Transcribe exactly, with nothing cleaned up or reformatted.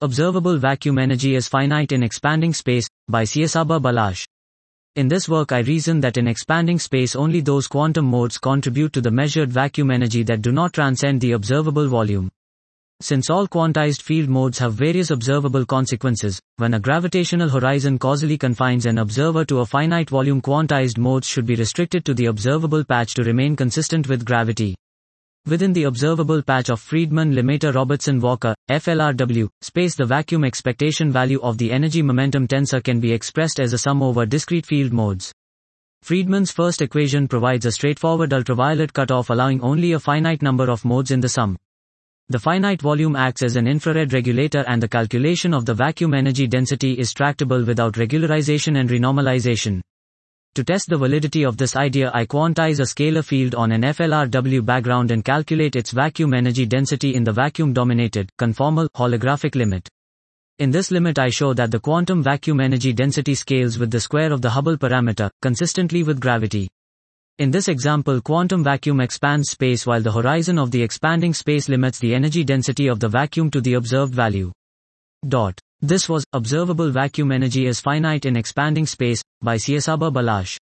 Observable Vacuum Energy is Finite in Expanding Space, by Siesaba Balázs. In this work I reason that in expanding space only those quantum modes contribute to the measured vacuum energy that do not transcend the observable volume. Since all quantized field modes have various observable consequences, when a gravitational horizon causally confines an observer to a finite volume, quantized modes should be restricted to the observable patch to remain consistent with gravity. Within the observable patch of Friedmann-Lemaitre-Robertson-Walker, F L R W, space, the vacuum expectation value of the energy-momentum tensor can be expressed as a sum over discrete field modes. Friedmann's first equation provides a straightforward ultraviolet cutoff allowing only a finite number of modes in the sum. The finite volume acts as an infrared regulator and the calculation of the vacuum energy density is tractable without regularization and renormalization. To test the validity of this idea, I quantize a scalar field on an F L R W background and calculate its vacuum energy density in the vacuum-dominated, conformal, holographic limit. In this limit I show that the quantum vacuum energy density scales with the square of the Hubble parameter, consistently with gravity. In this example, quantum vacuum expands space while the horizon of the expanding space limits the energy density of the vacuum to the observed value. Dot. This was Observable Vacuum Energy is Finite in Expanding Space, by Siesaba Balázs.